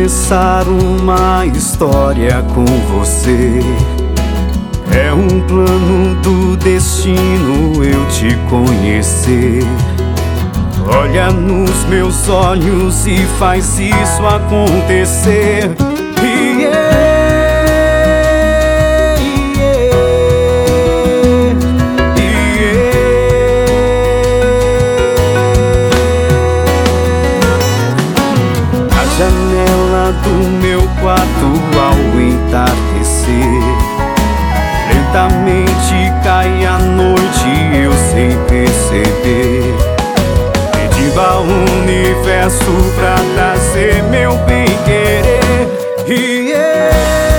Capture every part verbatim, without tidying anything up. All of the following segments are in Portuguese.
começar uma história com você. É um plano do destino eu te conhecer. Olha nos meus olhos e faz isso acontecer. Yeah. Janela do meu quarto ao entardecer, lentamente cai a noite, eu sem perceber. Pedindo ao universo pra trazer meu bem-querer. Yeah.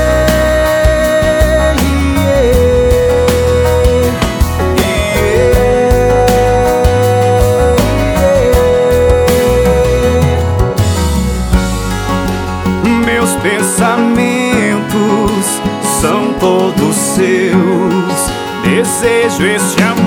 Meus pensamentos são todos seus. Desejo este amor